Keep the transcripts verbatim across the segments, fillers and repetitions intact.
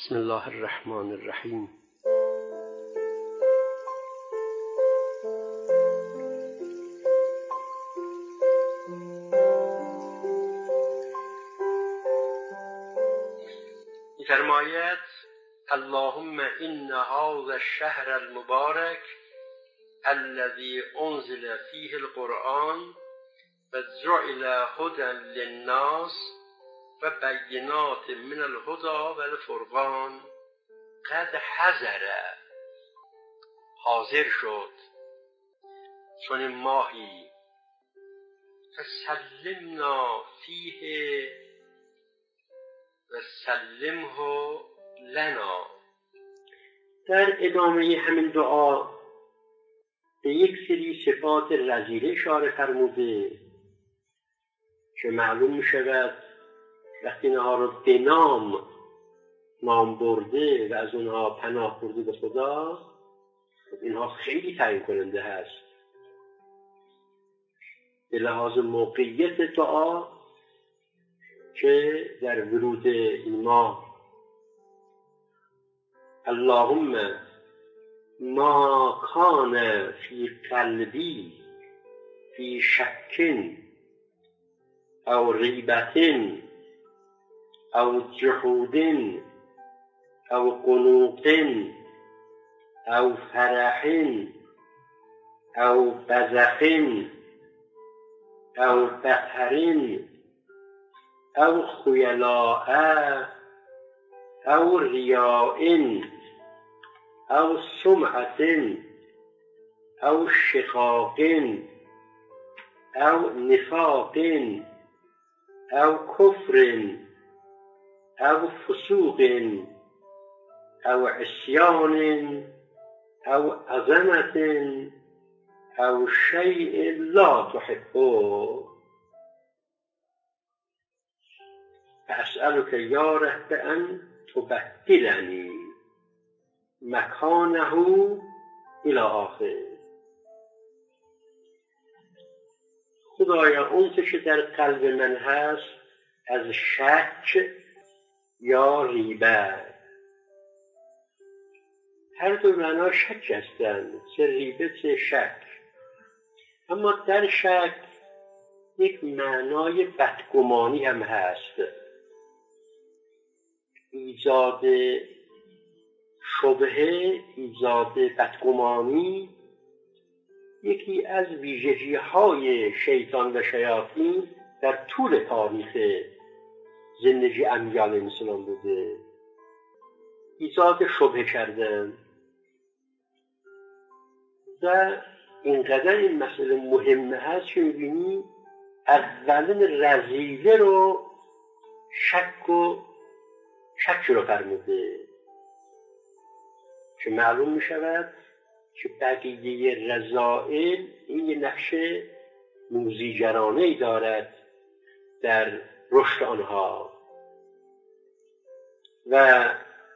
بسم الله الرحمن الرحیم. فرماید اللهم ان هذا الشهر المبارک الذي انزل فيه القرآن و جعل هدى للناس و بینات من الهدى و الفرقان قد حضر حاضر شد چون ماهی فسلمنا فیه و سلمه لنا. در ادامه همین دعا به یک سری صفات رذیله اشاره فرموده که معلوم می شود وقتی اینها رو به نام نام برده و از اونها پناه برده به خدا، اینها خیلی تعیین کننده هست به لحاظ موقعیت دعا که در ورود این ماه اللهم ما کان فی قلبی فی شک او ریبت او جحود او قنوط او فرح او بذخ او بطر او خیلاء او ریاء او سمعت او شقاق او نفاق او کفر او فسوق او عصیان او عظمت او شیء لا تحبه فاسألك یا رب ان تبدلنی مکانه الی آخر. خدایا اون چه در قلب من هست از شک یا ریبه، هر دو معنا شک هستند، چه ریبه چه شک، اما در شک یک معنای بدگمانی هم هست. ایجاد شبهه، ایجاد بدگمانی یکی از ویژگی های شیطان و شیاطین در طول تاریخ زندگی انبیاء علیهم السلام بوده. ایجاد شبهه کردن و اینقدر این مسئله مهمه هست که می‌بینی اولین رذیله رو شک و شک رو فرموده که معلوم می شود که بقیه رذائل این یه نقش موذی‌گرانه‌ای دارد در رشد آنها و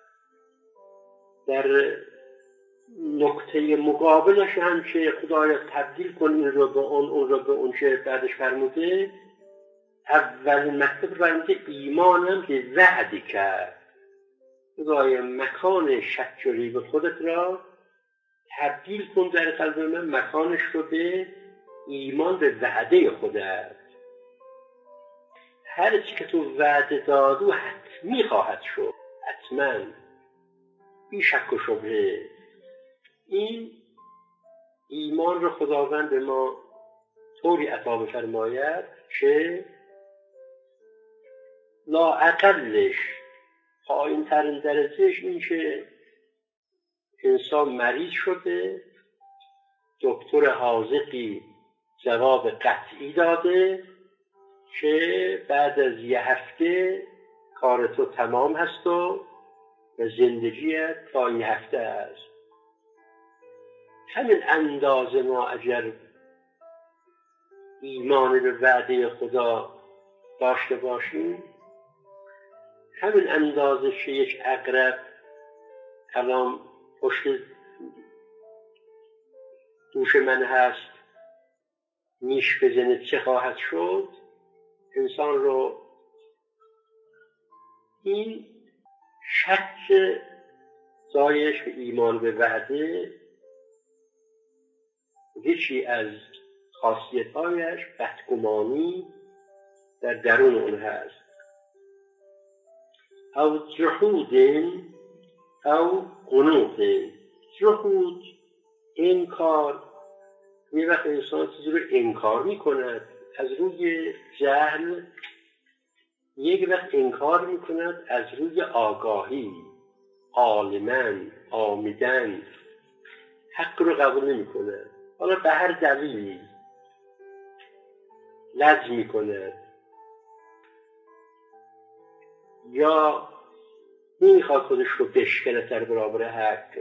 در نکته مقابلش هم که خدایا تبدیل کن این رو به اون اون رو به اون که بعدش فرموده، اول مطلب فرموده ایمانم به وعدی کرد. خدایا مکان شک و ریب خودت را تبدیل کن در قلب من، مکانش رو به ایمان به وعده خودت. هر چی که تو وعده دادو حتمی خواهد شد، حتما، بی شک و شبهه. این ایمان رو خداوند به ما طوری عطا بفرماید که لا اقلش، پایین ترین درجهش این که انسان مریض شده، دکتر حاذقی جواب قطعی داده که بعد از یه هفته کار تو تمام هست و زندگیت تا این هفته است. همین اندازه ما اگر ایمان به وعده خدا داشته باشیم، همین اندازه که یک عقرب الان پشت دوش من هست نیش بزنه چه خواهد شد، انسان رو این شک زایش و ایمان به وعده یکی از خاصیت‌هایش بدگمانی در درون اون هست. او جحود او قنوط. جحود انکار، یه وقت انسان چیزی رو انکار میکند از روی جهل، یک وقت انکار میکند از روی آگاهی، عالمن، آمیدن، حق رو قبول نمیکند، حالا به هر دلیلی لج میکند یا نمیخواد خودش رو بشکنه در برابر حق،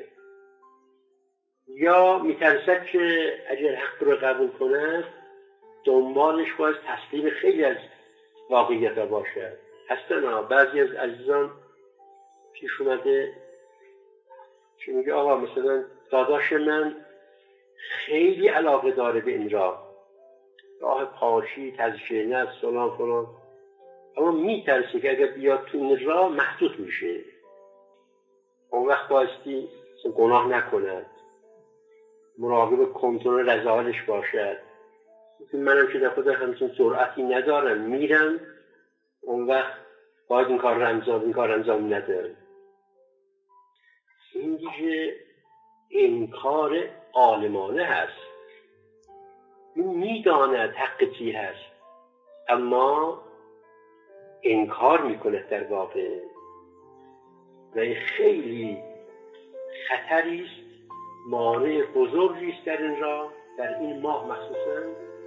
یا میترسد که اگر حق رو قبول کند دنبالش باید تسلیم خیلی از واقعیت ها باشد. هستن بعضی از عزیزان پیش اومده که میگه آقا مثلا داداش من خیلی علاقه داره به این راه راه پاشی، تزکیه نفس، فلان فلان، اما میترسه که اگر بیاد تو این راه محدود میشه، اون وقت بایستی گناه نکند، مراقب کنترل رذائلش باشد. منم که خود همچین سرعتی ندارم، میرم اون وقت باید این کار رو انجام این کار انجام ندارم. این دیگه انکار عالمانه هست. این میداند حق چی هست اما انکار میکنه در واقع، و این خیلی خطری است، مانع بزرگی است در این راه، در این ماه مخصوصا